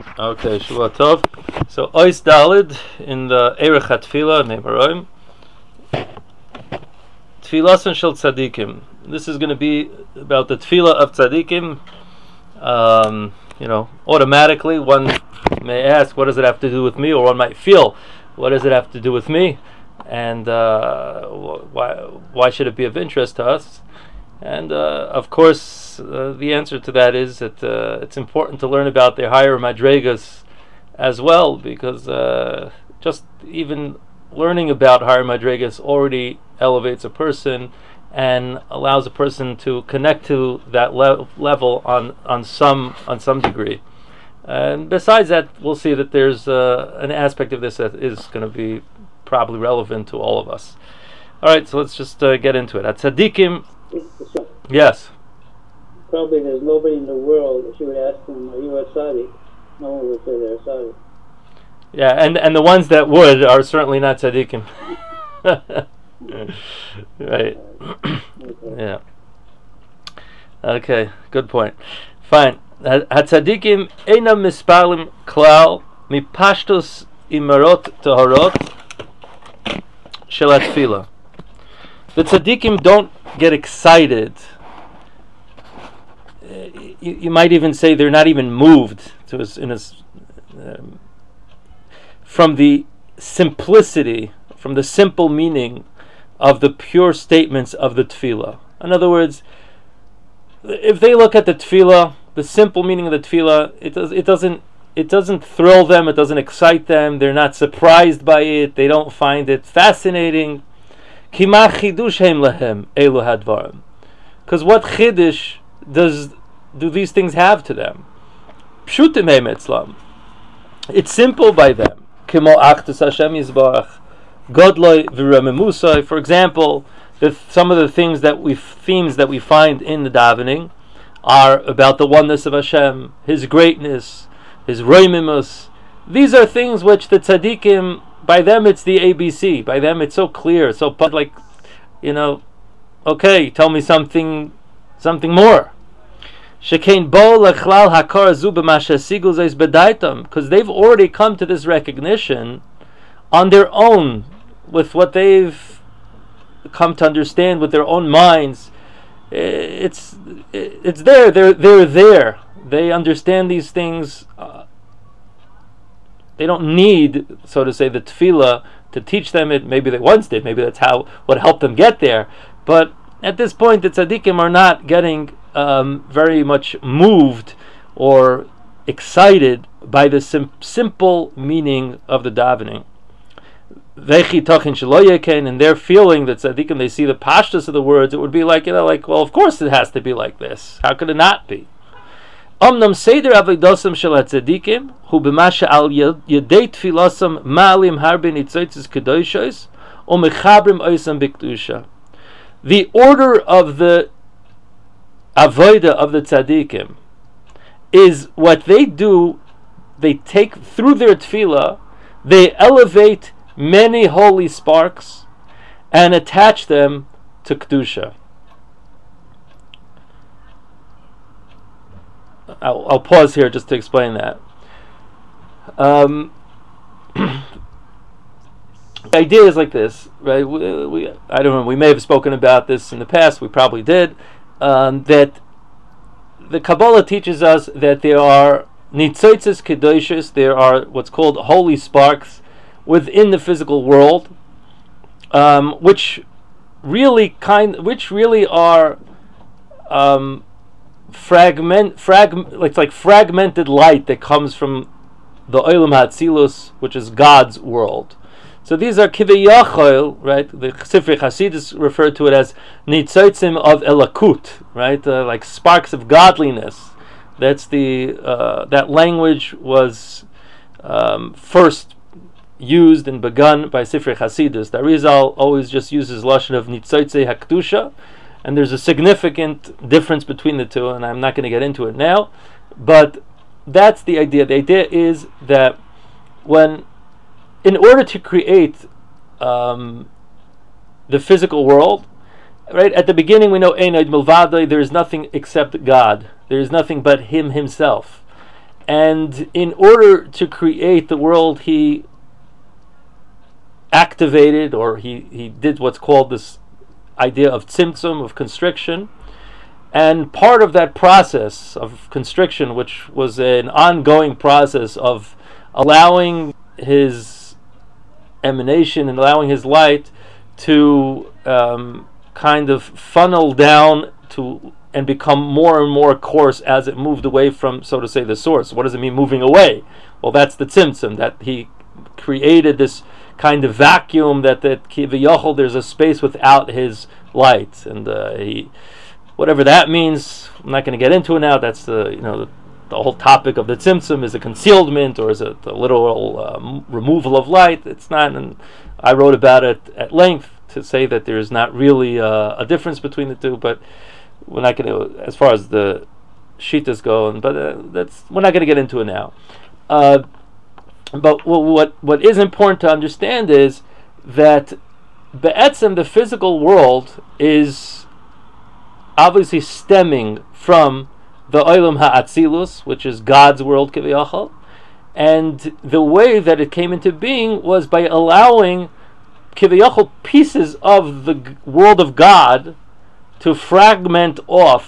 Okay, Shavua Tov. So, Ois Dalid in the Erech HaTfilah, Neimaroim. Tfilasan Shel Tzadikim. This is going to be about the Tfilah of Tzadikim. Automatically one may ask, what does it have to do with me? Or one might feel, what does it have to do with me? And why should it be of interest to us? And of course, the answer to that is that it's important to learn about their higher madregas as well, because just even learning about higher madregas already elevates a person and allows a person to connect to that level on some degree. And besides that, we'll see that there's an aspect of this that is going to be probably relevant to all of us. All right, so let's just get into it. At Tzadikim. Yes. Probably there's nobody in the world, if you would ask them, are you a tzaddik? No one would say they're a tzaddik. Yeah, and the ones that would are certainly not tzaddikim. Right. Yeah. Okay, good point. Fine. Hatzadikim einam mispalim klal mipashtos imarot tahorot shel hatfilah. The tzaddikim don't get excited. You might even say they're not even moved from the simplicity, from the simple meaning of the pure statements of the tefillah. In other words, if they look at the tefillah, the simple meaning of the tefillah, it doesn't thrill them, it doesn't excite them, they're not surprised by it, they don't find it fascinating. Because what chiddush do these things have to them? Pshutim heim etzlam. It's simple by them. Kimo achtus Hashem yizbarach, godloi v'rememusai. For example, some of the themes that we find in the davening are about the oneness of Hashem, His greatness, His roimimus. These are things which the tzaddikim, by them it's the ABC. By them it's so clear, so like, okay, tell me something more. Shekain bo lechlal hakar zu b'masha sigul zeis bedaitam, because they've already come to this recognition on their own, with what they've come to understand with their own minds. It's there. They're there. They understand these things. They don't need, so to say, the tefillah to teach them it. Maybe they once did. Maybe that's what helped them get there. But at this point, the tzaddikim are not getting very much moved or excited by the simple meaning of the davening. And they're feeling that tzaddikim, they see the pashtus of the words, it would be like, well, of course it has to be like this. How could it not be? Omnam seder avodos shel tzaddikim hu b'masha al yedei tfilasam ma'alim harbe nitzotzes kedoshos umechabrim oisam b'kedusha. The order of the avodah of the tzaddikim is what they do. They take through their tefillah, they elevate many holy sparks and attach them to kedusha. I'll pause here just to explain that. The idea is like this, right? I don't know. We may have spoken about this in the past. We probably did. That the Kabbalah teaches us that there are nitzotzes kedoshos. There are what's called holy sparks within the physical world, which really are fragmented light that comes from the Olam HaTzilus, which is God's world. So these are kiviyachol, right? The Sifrei Hasidus referred to it as nitzotzim of elakut, right? Like sparks of godliness. That's that language was first used and begun by Sifrei Hasidus. The Arizal always just uses lashon of nitzotzei hakdusha, and there's a significant difference between the two, and I'm not going to get into it now, but that's the idea. The idea is that in order to create the physical world, right, at the beginning we know Einaid Milvadai, there is nothing except God. There is nothing but Him Himself. And in order to create the world, he activated, or he did what's called this idea of tzimtzum, of constriction. And part of that process of constriction, which was an ongoing process of allowing his emanation and allowing his light to kind of funnel down to and become more and more coarse as it moved away from, so to say, the source. What does it mean moving away? Well, that's the tzimtzum, that he created this kind of vacuum that kiviyachol, there's a space without his light, and he, whatever that means, I'm not going to get into it now. That's the whole topic of the tzimtzum. Is it concealment, or is it the literal removal of light? It's not, and I wrote about it at length to say that there's not really a difference between the two, but we're not going to, as far as the shitas go, but we're not going to get into it now. But what is important to understand is that be'etzem, the physical world, is obviously stemming from the Olam Ha'atzilus, which is God's world, Kiviyachal, and the way that it came into being was by allowing Kiviyachal pieces of the world of God to fracture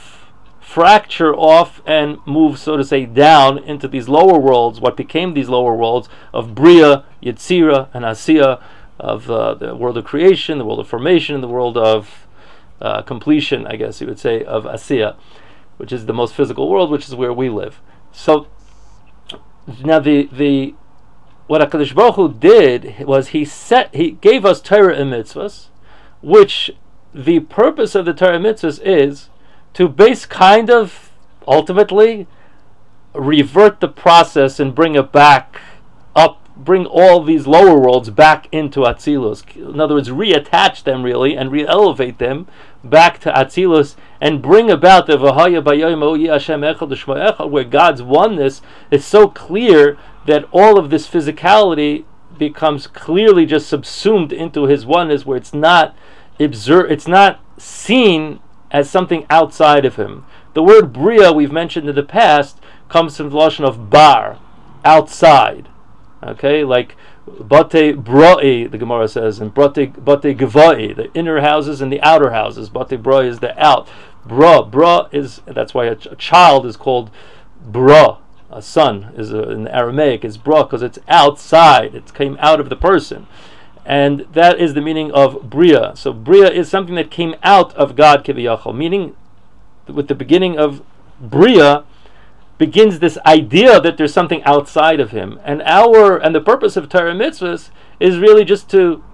off, and move, so to say, down into these lower worlds, what became these lower worlds of Bria, Yetzira, and Asiya, of the world of creation, the world of formation, and the world of completion, I guess you would say, of Asiya, which is the most physical world, which is where we live. So now the what HaKadosh Baruch Hu did was he gave us Torah and mitzvahs, which the purpose of the Torah and mitzvahs is to base kind of ultimately revert the process and bring it back up, bring all these lower worlds back into Atzilus. In other words, reattach them really and re-elevate them back to Atzilus and bring about the V'haya B'yayim O'i Hashem Echad L'Shmo Echad, where God's oneness is so clear that all of this physicality becomes clearly just subsumed into His oneness, where it's not seen as something outside of Him. The word Bria, we've mentioned in the past, comes from the lashon of bar, outside. Okay, like Bate Broi, the Gemara says, and Bate Gevai, the inner houses and the outer houses. Bate Broi is the out. Bra is, that's why a child is called Bra. A son is in Aramaic is Bra, because it's outside. It came out of the person. And that is the meaning of Bria. So Bria is something that came out of God, Kiviyachal, meaning with the beginning of Bria begins this idea that there's something outside of Him. And the purpose of Torah mitzvahs is really just to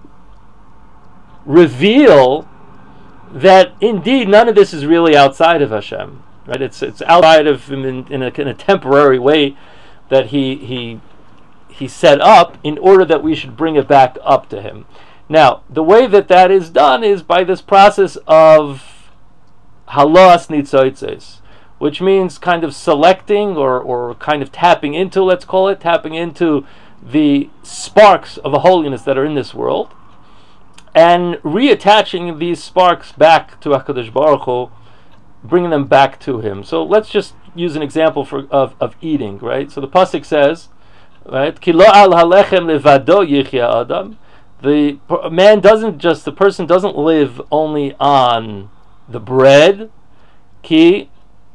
reveal that indeed none of this is really outside of Hashem. Right? It's outside of Him in a temporary way that He set up in order that we should bring it back up to Him. Now, the way that is done is by this process of halas nitzotzes, which means kind of selecting or kind of tapping into, let's call it, tapping into the sparks of a holiness that are in this world, and reattaching these sparks back to HaKadosh Baruch Hu, bringing them back to Him. So let's just use an example of eating, right? So the pasuk says, right, Ki lo al halechem levado yichya adam. The person doesn't live only on the bread. Ki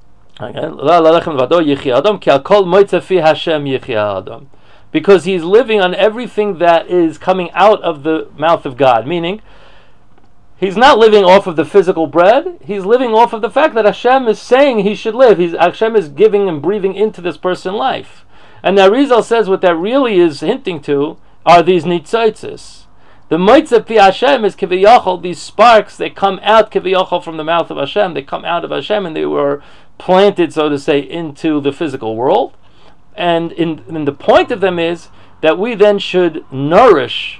because he's living on everything that is coming out of the mouth of God. Meaning, he's not living off of the physical bread. He's living off of the fact that Hashem is saying he should live. Hashem is giving and breathing into this person life. And the Arizal says what that really is hinting to are these nitzotzes. The moitzah pi Hashem is kiviyachol, these sparks, they come out kiviyachol from the mouth of Hashem. They come out of Hashem and they were planted, so to say, into the physical world. And in the point of them is that we then should nourish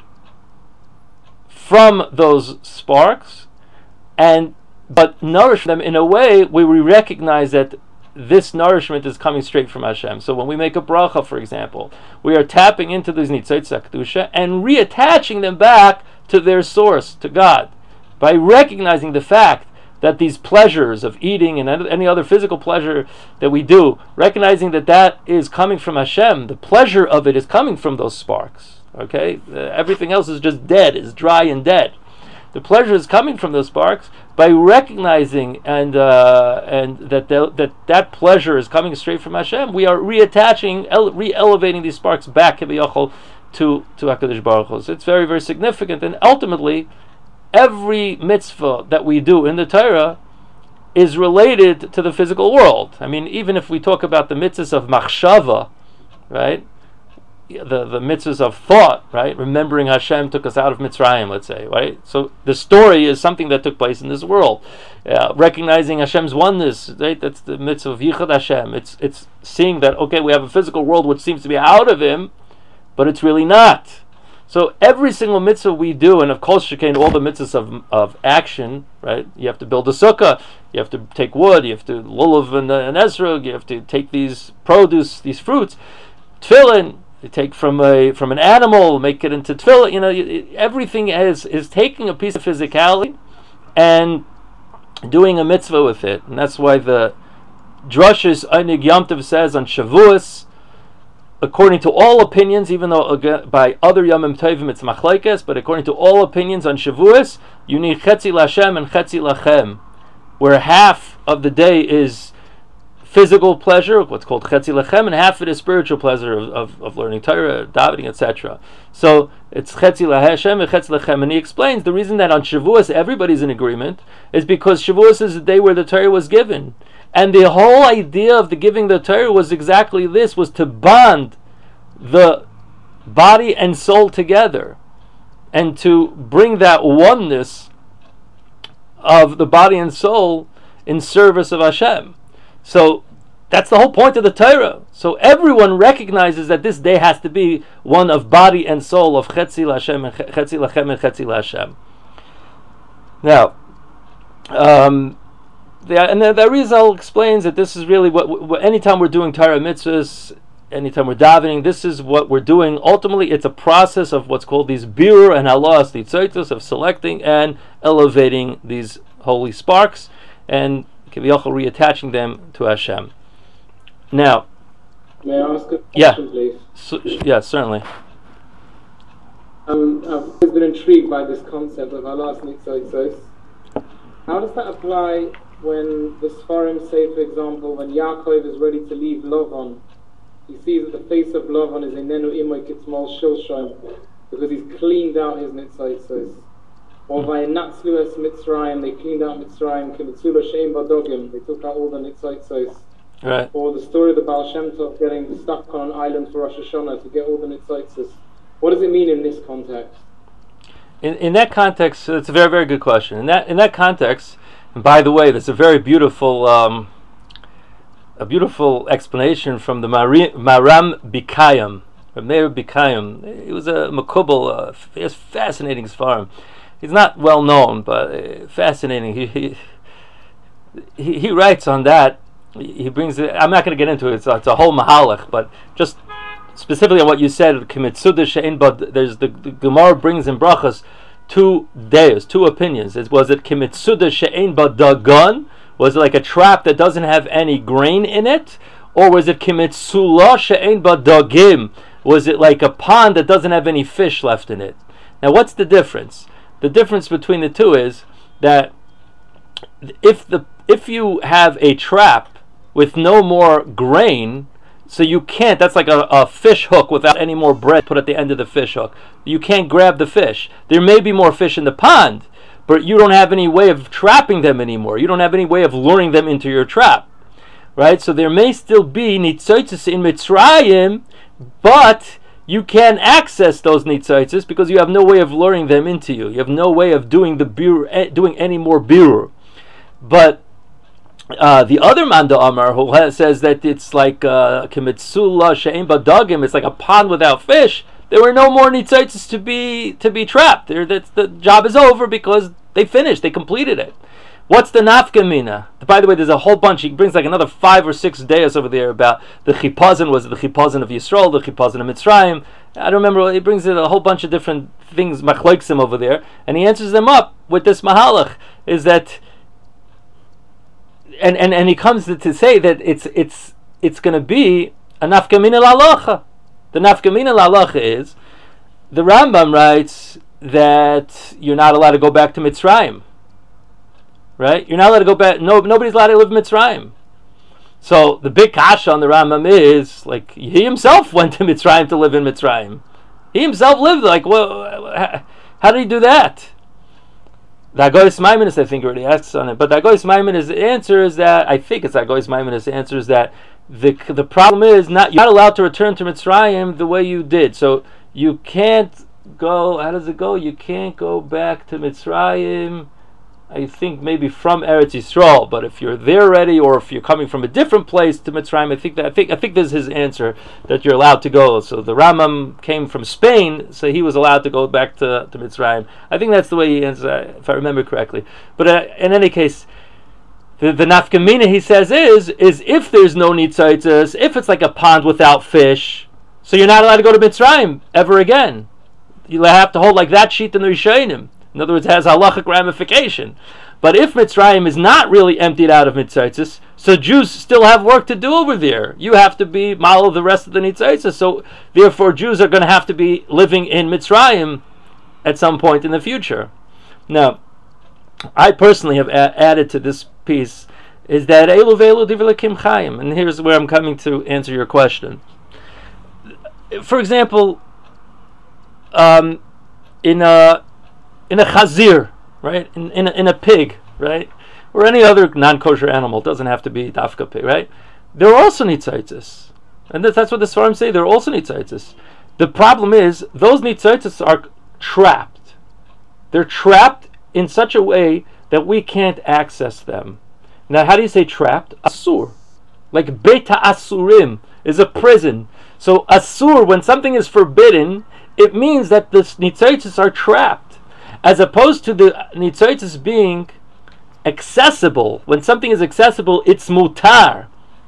from those sparks, but nourish them in a way where we recognize that this nourishment is coming straight from Hashem. So when we make a bracha, for example, we are tapping into these nitzotzei kedusha and reattaching them back to their source, to God, by recognizing the fact that these pleasures of eating and any other physical pleasure that we do, recognizing that that is coming from Hashem, the pleasure of it is coming from those sparks. Okay, everything else is just dead, is dry and dead. The pleasure is coming from those sparks. By recognizing and that pleasure is coming straight from Hashem, we are reattaching, re-elevating these sparks back to HaKadosh Baruch Hu. So it's very, very significant, and ultimately, every mitzvah that we do in the Torah is related to the physical world. I mean, even if we talk about the mitzvahs of machshava, right? The mitzvahs of thought, right? Remembering Hashem took us out of Mitzrayim, let's say, right? So the story is something that took place in this world. Recognizing Hashem's oneness, right? That's the mitzvah of Yichud Hashem. It's seeing that, okay, we have a physical world which seems to be out of Him, but it's really not. So every single mitzvah we do, and of course, shekain, all the mitzvahs of action, right? You have to build a sukkah, you have to take wood, you have to lulav and esrog, you have to take these produce, these fruits, tefillin, you take from an animal, make it into tefillin. You know, everything is taking a piece of physicality and doing a mitzvah with it, and that's why the Drashos Einig Yom Tov says on Shavuos, according to all opinions, even though again, by other Yomim Tovim it's machlekes, but according to all opinions on Shavuos, you need chetzi l'Hashem and chetzi lachem, where half of the day is physical pleasure, what's called chetzi lachem, and half of it is spiritual pleasure of learning Torah, davening, etc. So it's chetzi l'Hashem and chetzi lachem, and he explains the reason that on Shavuos everybody's in agreement is because Shavuos is the day where the Torah was given. And the whole idea of the giving the Torah was exactly this, was to bond the body and soul together and to bring that oneness of the body and soul in service of Hashem. So that's the whole point of the Torah. So everyone recognizes that this day has to be one of body and soul, of Chetzi L'Hashem and Chetzi Lachem and Chetzi L'Hashem. Now, the Arizal explains that this is really what anytime we're doing Torah mitzvahs, anytime we're davening, this is what we're doing. Ultimately, it's a process of what's called these birur and halas, the tzaitos of selecting and elevating these holy sparks and kiviyachol reattaching them to Hashem. Now, may I ask a question, please? Yeah, certainly. I've always been intrigued by this concept of halas nitzaitos. How does that apply when the Sfarim say, for example, when Yaakov is ready to leave Lavan, he sees that the face of Lavan is Einenu Imoy Kitzmal Shilshom, because he's cleaned out his Nitzaitzos. Or by Natzlu Es Mitzrayim, they cleaned out Mitzrayim, Kimitzula Sheim Badogim, they took out all the Nitzaitzos. Right. Or the story of the Baal Shem Tov getting stuck on an island for Rosh Hashanah to get all the Nitzaitzos. What does it mean in this context? In that context, it's a very, very good question. In that context, and by the way, there's a very beautiful explanation from the Maram Bikayim, Meir Bikayim. He was a Makubal, he has fascinating farm. He's not well known, but fascinating. He writes on that. He brings it. I'm not going to get into it. It's a whole mahalach, but just specifically on what you said, there's the Gemara brings in brachas two deos, two opinions. Was it kimitzuda she'ein ba dagan? Was it like a trap that doesn't have any grain in it? Or was it kimitzula she'ein ba dagim? Was it like a pond that doesn't have any fish left in it? Now what's the difference? The difference between the two is that if you have a trap with no more grain, so you can't, that's like a fish hook without any more bread put at the end of the fish hook. You can't grab the fish. There may be more fish in the pond, but you don't have any way of trapping them anymore. You don't have any way of luring them into your trap. Right? So there may still be nitzotzes in Mitzrayim, but you can't access those nitzotzes because you have no way of luring them into you. You have no way of doing doing any more birur. But the other Manda Amar who says that it's like Kimitzula She'ein Badagim, it's like a pond without fish. There were no more nitzotzes to be trapped. The job is over because they finished, they completed it. What's the nafkamina? By the way, there's a whole bunch. He brings like another 5 or 6 days over there about the chipazon. Was it the chipazon of Yisrael, the chipazon of Mitzrayim? I don't remember. He brings in a whole bunch of different things, machloksim over there, and he answers them up with this mahalach. Is that and he comes to say that it's going to be a nafkamina la'alacha. The nafkamina la'alacha is, the Rambam writes that you're not allowed to go back to Mitzrayim. Right? You're not allowed to go back. No, nobody's allowed to live in Mitzrayim. So the big kasha on the Rambam is, like, he himself went to Mitzrayim to live in Mitzrayim. He himself lived, like, well, how did he do that? The Agoyes Maimonides, I think, already asks on it. But the Agoyes Maimonides' answer is that, I think it's Agoyes Maimonides' answer is that the problem is you're not allowed to return to Mitzrayim the way you did. So you can't go, how does it go? You can't go back to Mitzrayim, I think maybe from Eretz Yisrael, but if you're there already, or if you're coming from a different place to Mitzrayim, I think this is his answer, that you're allowed to go. So the Rambam came from Spain, so he was allowed to go back to Mitzrayim. I think that's the way he answers, if I remember correctly. But in any case, the nafkamina, he says, is if there's no nitzaitzes, if it's like a pond without fish, so you're not allowed to go to Mitzrayim ever again. You'll have to hold like that sheet in the Rishonim. In other words, it has halachic ramification. But if Mitzrayim is not really emptied out of Nitzaitzis, so Jews still have work to do over there. You have to be mal of the rest of the Nitzaitzis. So therefore, Jews are going to have to be living in Mitzrayim at some point in the future. Now, I personally have added to this piece is that Elu Velu Divlekim Chaim, and here's where I'm coming to answer your question. For example, in a chazir, right? In a pig, right? Or any other non-kosher animal, it doesn't have to be dafka pig, right? There are also nitzaitis. And that's what the Sfarim say, there are also nitzaitis. The problem is, those nitzaitis are trapped. They're trapped in such a way that we can't access them. Now, how do you say trapped? Asur. Like Beta Asurim is a prison. So Asur, when something is forbidden, it means that the nitzaitis are trapped, as opposed to the nitzaitis being accessible. When something is accessible, it's mutar,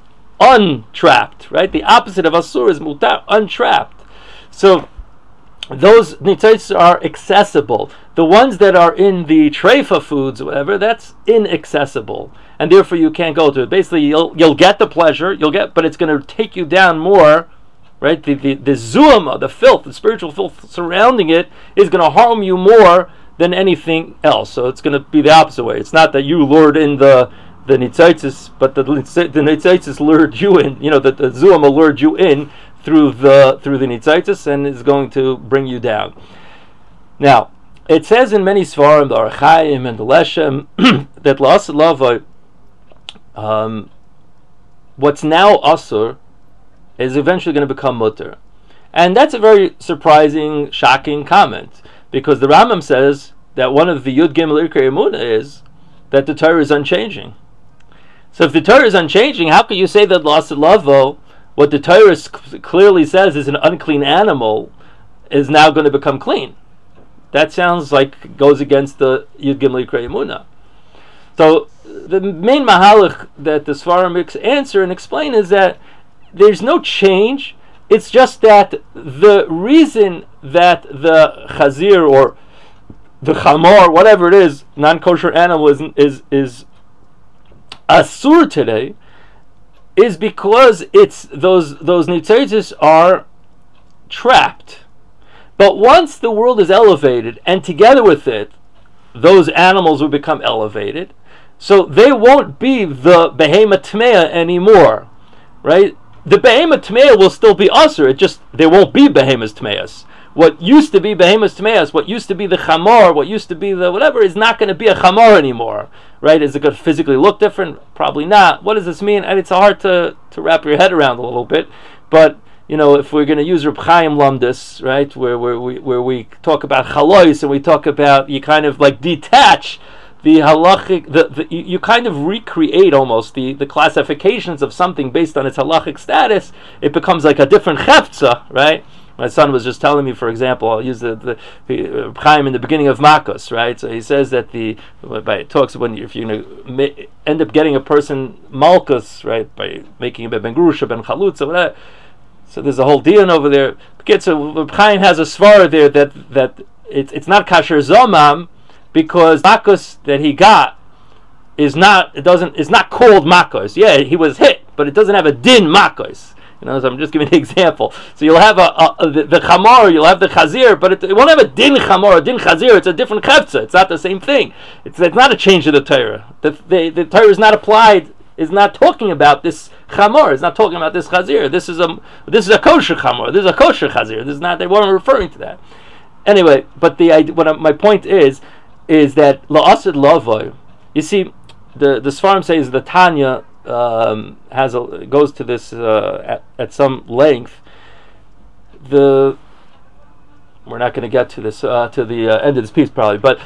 untrapped, right? The opposite of asur is mutar, untrapped. So those nitzaitis are accessible. The ones that are in the treifa foods, whatever, that's inaccessible, and therefore you can't go to it. Basically, you'll get the pleasure, but it's going to take you down more. Right, the zuama, the filth, the spiritual filth surrounding it is going to harm you more than anything else. So it's going to be the opposite way. It's not that you lured in the nitzaitis, but the nitzaitis lured you in. You know, that the zuama lured you in through the nitzaitis and is going to bring you down. Now, it says in many svarim, the Archaim and the Leshem, that la'aseh lava, what's now asur is eventually going to become mutter. And that's a very surprising, shocking comment, because the Rambam says that one of the Yud Gimel Irkei Emunah is that the Torah is unchanging. So if the Torah is unchanging, how can you say that la'aseh lavo, what the Torah clearly says is an unclean animal, is now going to become clean? That sounds like goes against the Yud Gimel Irkei Emunah. So the main mahalach that the Svarim answer and explain is that there's no change. It's just that the reason that the chazir or the chamor, whatever it is, non-kosher animal is asur today, is because it's those nitzaitis are trapped. But once the world is elevated, and together with it, those animals will become elevated, so they won't be the behemoth tmeah anymore, right? The behemoth tmeah will still be usher. It just, there won't be behemoth tmeahs. What used to be behemoth tmeahs, what used to be the chamor, what used to be the whatever, is not going to be a chamor anymore, right? Is it going to physically look different? Probably not. What does this mean? And it's hard to wrap your head around a little bit. But you know, if we're going to use Reb Chaim Lumdus, right, where we talk about chalois and we talk about, you kind of like detach the halachic, you kind of recreate almost the classifications of something based on its halachic status. It becomes like a different chefza, right? My son was just telling me, for example, I'll use the Chaim in the beginning of Makos, right? So he says that it talks when if you're going to end up getting a person malchus, right, by making him ben grusha, ben chalutza, whatever. So there's a whole dian over there. So Chaim has a svara there that it's not kasher zomam, because Makos that he got is not called makos. Yeah, he was hit, but it doesn't have a din makos. You know, so I'm just giving an example. So you'll have the chamor, you'll have the chazir, but it won't have a din chamor, a din chazir. It's a different chefza. It's not the same thing. It's not a change of the Torah. The Torah is not applied. Is not talking about this chamor. It's not talking about this chazir. This is a kosher chamor. This is a kosher chazir. This is not. They weren't referring to that. Anyway, but my point is that la'asid lavoy. You see, the Sfarim says the Tanya goes to this at some length. We're not going to get to this to the end of this piece probably, but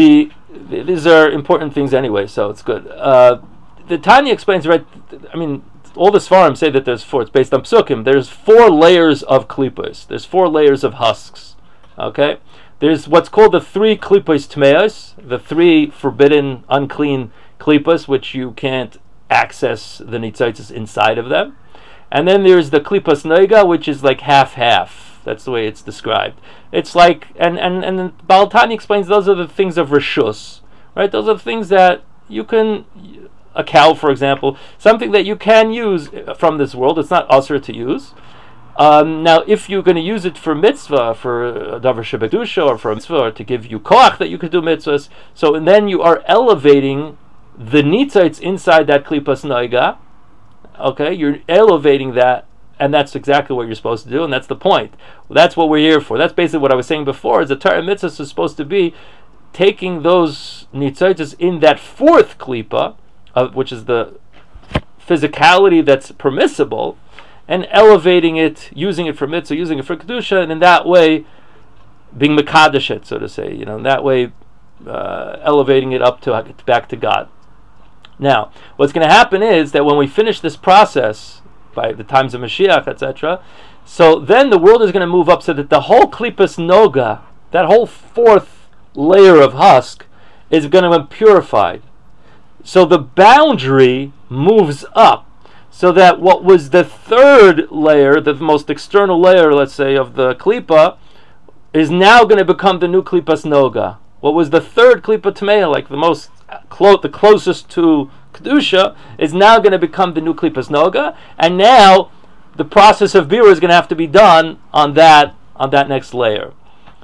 these are important things anyway, so it's good. The Tanya explains, right? I mean, all the Sfarim say that there's 4. It's based on Psukim. There's 4 layers of klipos. There's 4 layers of husks. Okay, there's what's called the 3 klipos tmeos, the 3 forbidden, unclean klipos, which you can't access the nitzotzes inside of them. And then there's the klipos noiga, which is like half. That's the way it's described. It's like, and then Baal Tanya explains those are the things of reshus, right? Those are the things that you can, a cow, for example, something that you can use from this world. It's not usher to use. Now, if you're going to use it for mitzvah, for davar shebekdusha, or for a mitzvah, or to give you koach that you could do mitzvahs, so and then you are elevating the nitzitz inside that klipas noiga. Okay, you're elevating that, and that's exactly what you're supposed to do, and that's the point. That's what we're here for. That's basically what I was saying before. Is the Torah mitzvah is supposed to be taking those nitzitzes in that 4th klipa, which is the physicality that's permissible, and elevating it, using it for mitzvah, using it for kedusha, and in that way being mekadesh, so to say. You know, in that way elevating it up to back to God. Now, what's going to happen is that when we finish this process by the times of Mashiach, etc., so then the world is going to move up so that the whole klipas noga, that whole 4th layer of husk, is going to be purified. So the boundary moves up, so that what was the 3rd layer, the most external layer, let's say, of the klipa, is now going to become the new klipas noga. What was the 3rd klipa tmeya, like the closest to kedusha, is now going to become the new klipas noga, and now the process of birur is going to have to be done on that next layer.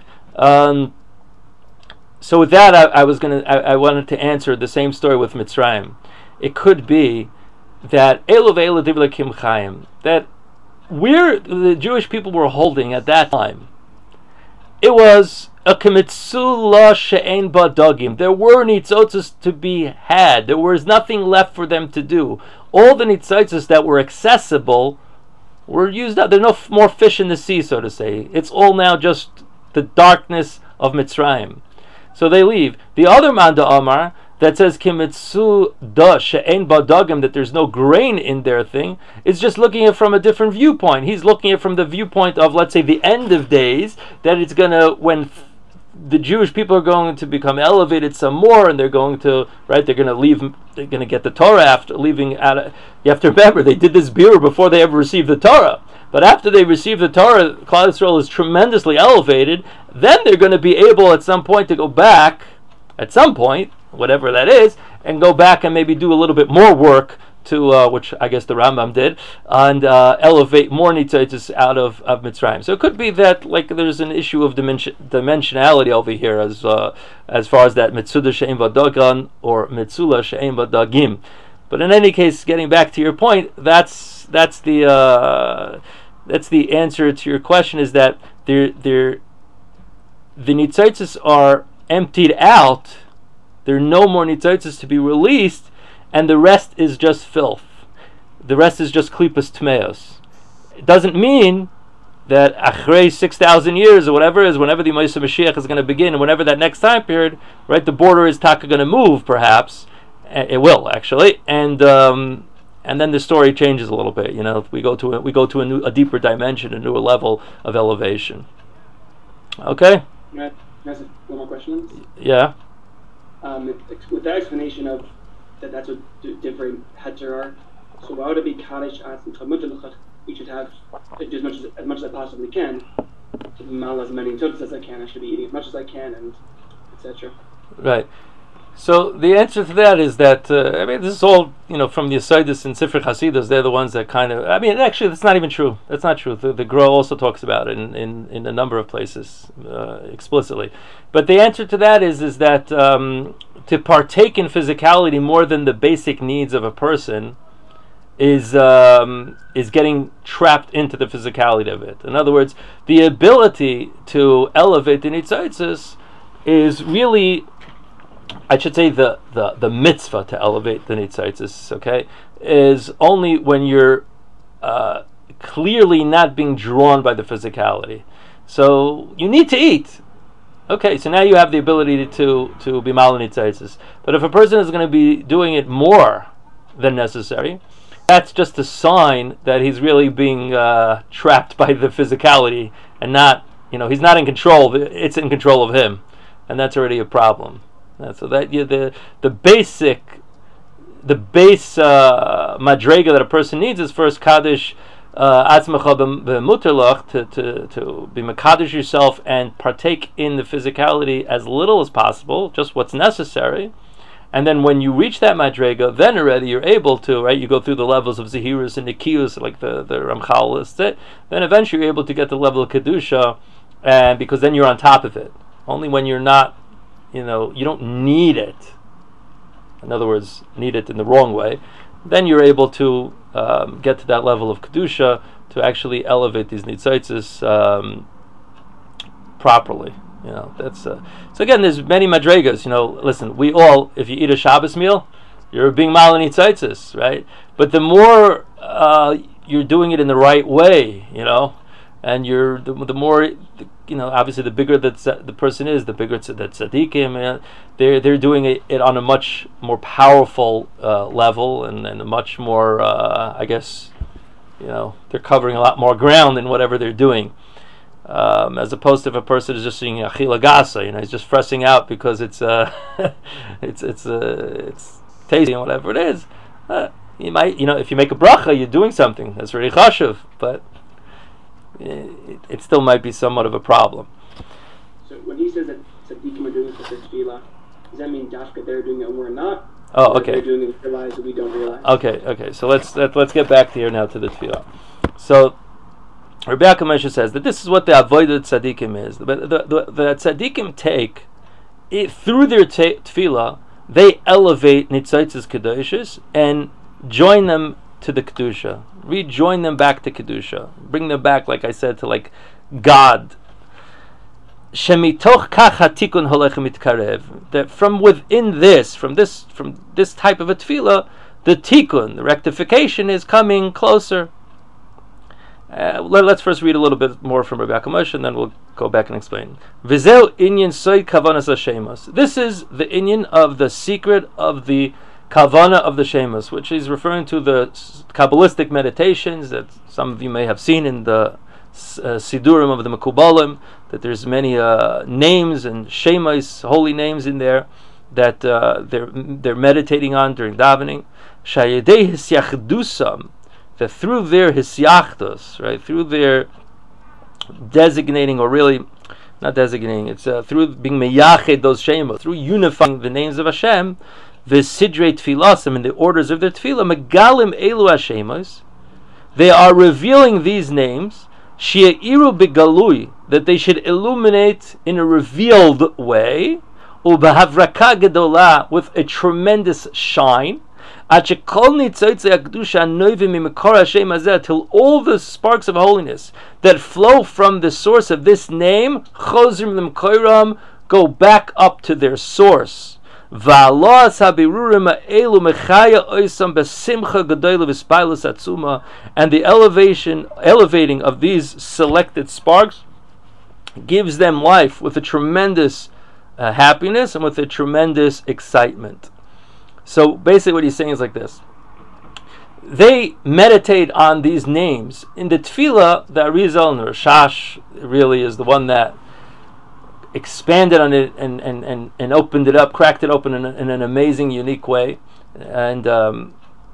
So with that, I wanted to answer the same story with Mitzrayim. It could be that that where the Jewish people were holding at that time, it was a kemitzula she'ein ba dagim. There were nitzotzes to be had. There was nothing left for them to do. All the nitzotzes that were accessible were used up. There's no more fish in the sea, so to say. It's all now just the darkness of Mitzrayim. So they leave. The other Manda Amar that says kimitsu da she'ein ba dagim, that there's no grain in their thing, is just looking at it from a different viewpoint. He's looking at it from the viewpoint of, let's say, the end of days, that it's gonna, when the Jewish people are going to become elevated some more, and they're going to, right, they're going to leave, they're going to get the Torah after leaving out of, you have to remember, they did this birur before they ever received the Torah. But after they receive the Torah, Klal Yisrael is tremendously elevated. Then they're going to be able at some point to go back, at some point, whatever that is, and go back and maybe do a little bit more work to, which I guess the Rambam did, and elevate more nitzotzes out of Mitzrayim. So it could be that, like, there's an issue of dimensionality over here as far as that Mitzuda she'ein v'dagan or Mitzula she'ein v'dagim. But in any case, getting back to your point, that's the answer to your question, is that the nitzotzes are emptied out. There are no more nitzotzes to be released, and the rest is just filth. The rest is just klipas tmeos. It doesn't mean that achrei 6,000 years or whatever it is, whenever the Moshe Mashiach is going to begin, and whenever that next time period, right, the border is taka going to move, perhaps. It will actually, and then the story changes a little bit. You know, we go to a deeper dimension, a newer level of elevation. Okay. Can I ask one more question? Yeah. With that explanation of that's what different heter are. So why would it be kaddish as and chamut? We should have as much as I possibly can to mal as many tzotzes as I can. I should be eating as much as I can, and etc. Right. So the answer to that is that this is all from the Yesodis and Sifrei Hasidus. They're the ones that kind of. Actually, that's not even true. That's not true. The Gra also talks about it in a number of places explicitly. But the answer to that is that to partake in physicality more than the basic needs of a person is getting trapped into the physicality of it. In other words, the ability to elevate the Nitzotzes is really, I should say, the mitzvah to elevate the Nitzotzes, okay, is only when you're clearly not being drawn by the physicality. So you need to eat. Okay, so now you have the ability to be mal Nitzotzes. But if a person is going to be doing it more than necessary, that's just a sign that he's really being trapped by the physicality and not, he's not in control. It's in control of him, and that's already a problem. So that the base madrega that a person needs is first kaddish atzmecha b'muterlach, to be mekadosh yourself and partake in the physicality as little as possible, just what's necessary. And then when you reach that madrega, then already you're able to, right? You go through the levels of zehirus and nikius, like the Ramchal lists it. Then eventually you're able to get the level of kedusha, and because then you're on top of it. Only when you're not, you don't need it. In other words, need it in the wrong way. Then you're able to get to that level of kedusha to actually elevate these nitzotzes properly. That's so again, there's many madregas. Listen, we all, if you eat a Shabbos meal, you're being mal nitzotzes, right? But the more you're doing it in the right way, and you're the more, obviously the bigger that the person is, the bigger that tzaddikim, they're doing it on a much more powerful level and a much more, I guess, they're covering a lot more ground in whatever they're doing. As opposed to if a person is just doing achila gasa, he's just fressing out because it's tasty and whatever it is. You might, if you make a bracha, you're doing something that's really chashuv, but it still might be somewhat of a problem. So when he says that tzaddikim are doing such a tefillah, does that mean dafka they're doing it and we're not? Oh, okay. They're doing it and realize that we don't realize. Okay. So let's get back here now to the tefillah. So Rabbi Yaakov says that this is what the avodah tzaddikim is. The tzaddikim take it through their tefillah. They elevate nitzotzes kedushas and join them to the kedusha, rejoin them back to kedusha, bring them back, like I said, to like God. Shemitoch kach hatikun holechem mitkarev. That from within this, from this type of a tefillah, the tikkun, the rectification, is coming closer. Let's first read a little bit more from Rabbi Yaakov, and then we'll go back and explain. V'zeu inyan soy kavanas hashemos. This is the inyan of the secret of the kavana of the shemos, which is referring to the Kabbalistic meditations that some of you may have seen in the Sidurim of the Mekubalim, that there's many names and shemos, holy names in there, that they're meditating on during davening. Shayedei hisyachdusam, that through their hisyachdos, right, through their designating, or really not designating, it's through being meyached those shemos, through unifying the names of Hashem, the sidrei tfilasim, in the orders of their tefillah, megalim elu hashemos, they are revealing these names, she'iru begalui, that they should illuminate in a revealed way, u'bahavraka gedola, with a tremendous shine, till all the sparks of holiness that flow from the source of this name go back up to their source. And the elevating of these selected sparks gives them life with a tremendous happiness and with a tremendous excitement. So basically what he's saying is like this. They meditate on these names. In the Tefillah, the Arizal and the Rashash really is the one that expanded on it and opened it up, cracked it open in an amazing, unique way. And the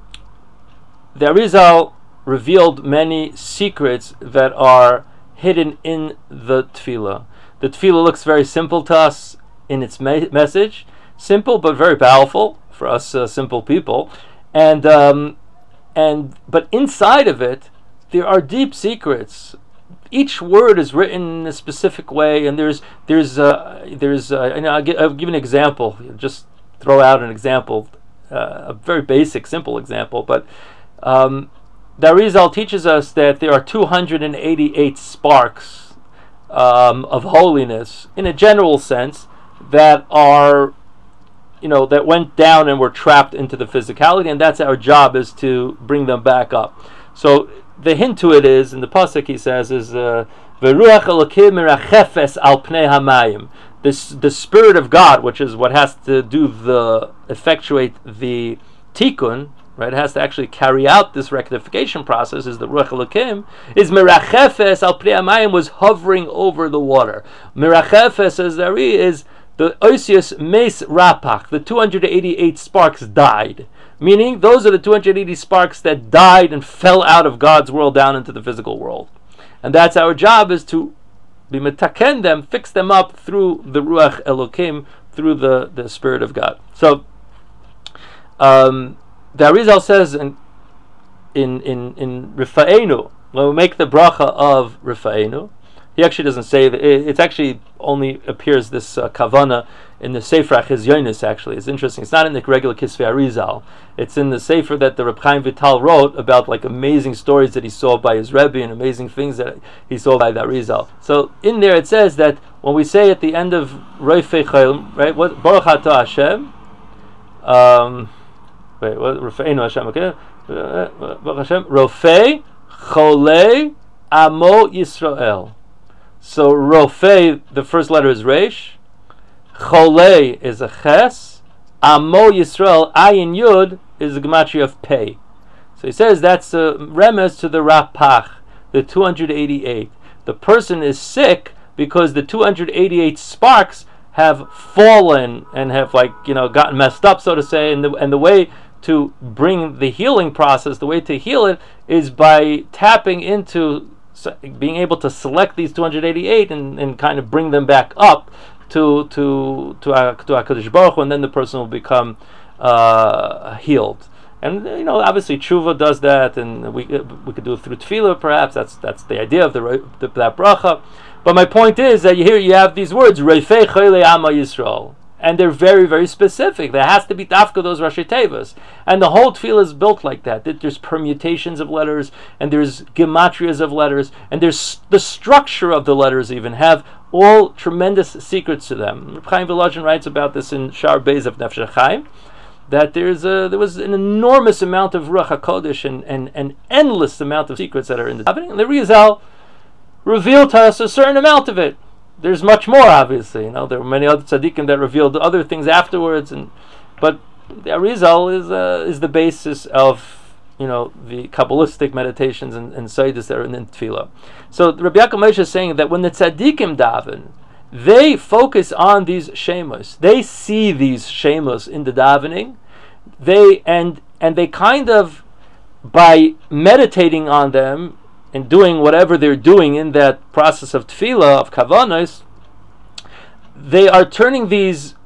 Arizal revealed many secrets that are hidden in the Tefillah. The Tefillah looks very simple to us in its message. simple but very powerful for us simple people, and but inside of it there are deep secrets. Each word is written in a specific way, and there's I'll give an example. Just throw out an example, a very basic, simple example, but the Arizal teaches us that there are 288 sparks of holiness in a general sense that are, that went down and were trapped into the physicality, and that's our job, is to bring them back up. So the hint to it is, in the pasuk he says, is V'ruach Elokim merachefes al pnei hamayim. The Spirit of God, which is what has to do effectuate the tikkun, right? It has to actually carry out this rectification process. Is the Ruach Elokim is merachefes al pnei hamayim, was hovering over the water. Merachefes, as there is the Osius Mes Rapach, the 288 sparks died. Meaning, those are the 280 sparks that died and fell out of God's world down into the physical world. And that's our job, is to be metaken them, fix them up through the Ruach Elokim, through the Spirit of God. So, the Arizal says in Rifa'enu, when we make the bracha of Rifa'enu, he actually doesn't say that. It's actually only appears this kavana in the Sefer Achizyonis. Actually, it's interesting. It's not in the regular Kisvei Arizal. It's in the Sefer that the Reb Chaim Vital wrote about, like, amazing stories that he saw by his Rebbe and amazing things that he saw by the Arizal. So in there it says that when we say at the end of Roifei Chayil, right? What Baruch Atah Hashem? Wait, what Rofeinu Hashem? Okay, Baruch Hashem Rofei Cholei Amo Yisrael. So Rofei, the first letter is Reish, Cholei is a Ches, Amo Yisrael, Ayin Yud is a gematria of Pei. So he says that's a remez to the Rapach, the 288. The person is sick because the 288 sparks have fallen and have, gotten messed up, so to say, and the way to bring the healing process, the way to heal it, is by tapping into being able to select these 288 and kind of bring them back up to HaKadosh Baruch Hu, and then the person will become healed. And obviously tshuva does that, and we could do it through tefillah, perhaps. That's the idea of that bracha. But my point is that you have these words, Reifei Cholei Ama Yisrael, and they're very, very specific. There has to be dafka those Rashi Tevas, and the whole tefillah is built like that. There's permutations of letters, and there's gematrias of letters, and there's the structure of the letters even have all tremendous secrets to them. Reb Chaim Volozhin writes about this in Shar Beis of Nefesh HaChaim, that there was an enormous amount of Ruach HaKodesh and an endless amount of secrets that are in the davening, and the Rizal revealed to us a certain amount of it. There's much more, obviously. There were many other tzaddikim that revealed other things afterwards, but the Arizal is the basis of the Kabbalistic meditations and Seidos that are in Tefillah. So Rabbi Yaakov Moshe is saying that when the tzaddikim daven, they focus on these shemos. They see these shemos in the davening. They kind of, by meditating on them and doing whatever they're doing in that process of tefillah, of kavanos, they are turning these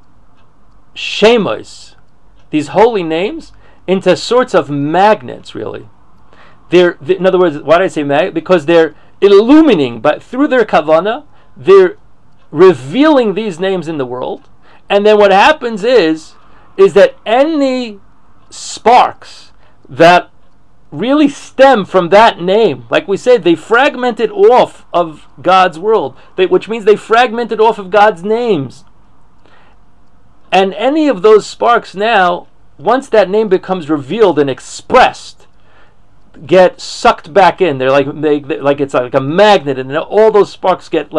shemos, these holy names, into sorts of magnets, really. In other words, why did I say magnet? Because they're illumining, but through their kavanah, they're revealing these names in the world. And then what happens is that any sparks that really stem from that name, like we said, they fragmented off of God's world, which means they fragmented off of God's names. And any of those sparks now, once that name becomes revealed and expressed, get sucked back in. They're like it's like a magnet, and all those sparks get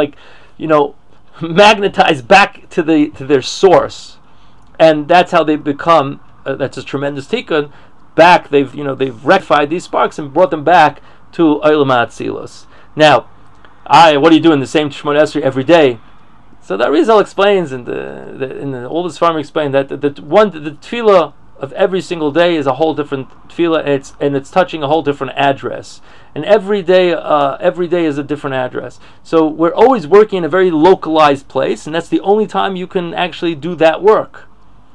magnetized back to their source, and that's how they become. That's a tremendous tikkun. Back, they've rectified these sparks and brought them back to Olam HaAtzilus. Now, what do you do in the same Shemona Esrei every day? So the Arizal explains, and all this farmer explained that the tefillah of every single day is a whole different tefillah, and it's touching a whole different address. And every day is a different address. So we're always working in a very localized place, and that's the only time you can actually do that work.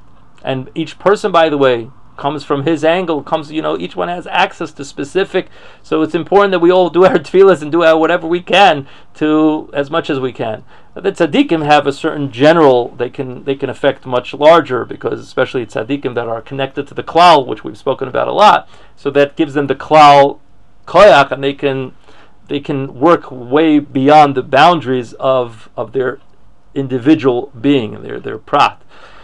and each person, by the way, comes from his angle, each one has access to specific, so it's important that we all do our tefillas and do our whatever we can to, as much as we can. The tzaddikim have a certain general, they can affect much larger, because especially tzaddikim that are connected to the klal, which we've spoken about a lot, so that gives them the klal koyach, and they can work way beyond the boundaries of their individual being, their prat.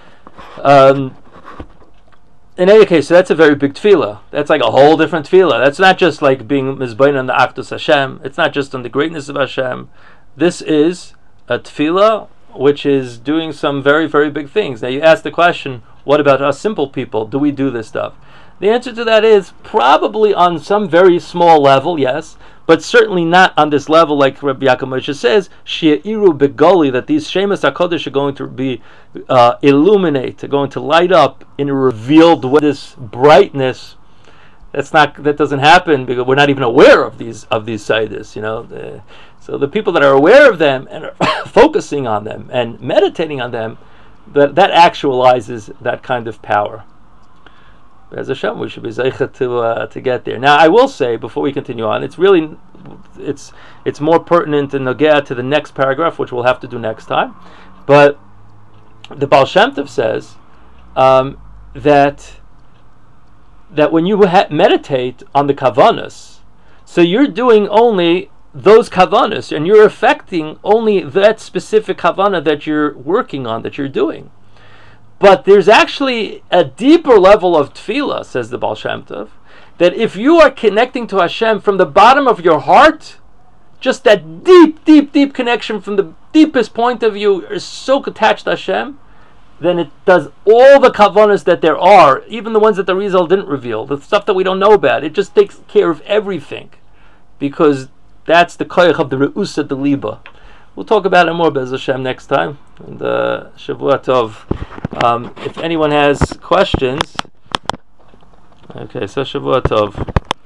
In any case, so that's a very big tefillah. That's like a whole different tefillah. That's not just like being mizbein on the achdus Hashem. It's not just on the greatness of Hashem. This is a tefillah which is doing some very, very big things. Now you ask the question, what about us simple people? Do we do this stuff? The answer to that is probably on some very small level, yes, but certainly not on this level like Rabbi Yaakov Moshe says, She'iru begoli, that these Shemas HaKodesh are going to be illuminate, are going to light up in a revealed way, this brightness. That doesn't happen because we're not even aware of these Saidas, so the people that are aware of them and are focusing on them and meditating on them, that actualizes that kind of power. As Hashem, we should be zeicha to get there. Now, I will say before we continue on, it's more pertinent and nogea to the next paragraph, which we'll have to do next time. But the Baal Shem Tov says that when you meditate on the kavanas, so you're doing only those kavanas, and you're affecting only that specific kavana that you're working on, that you're doing. But there's actually a deeper level of tefillah, says the Baal Shem Tov, that if you are connecting to Hashem from the bottom of your heart, just that deep, deep, deep connection from the deepest point of view, is so attached to Hashem, then it does all the kavanas that there are, even the ones that the Rizal didn't reveal, the stuff that we don't know about. It just takes care of everything, because that's the koyach of the Re'usa de Liba. We'll talk about it more, Bez Hashem, next time. And Shavua Tov. If anyone has questions, okay, so Shavua Tov.